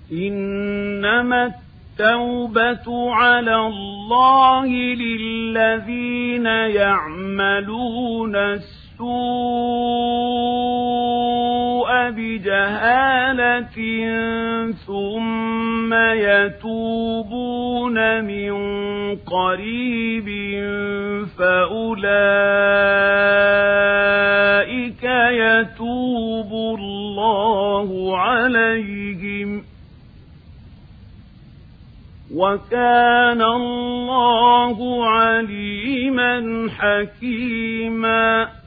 إنما التوبة على الله للذين يعملون السوء بجهالة ثم يتوبون من قريب فأولئك يتوب الله عليهم وكان الله عليما حكيما.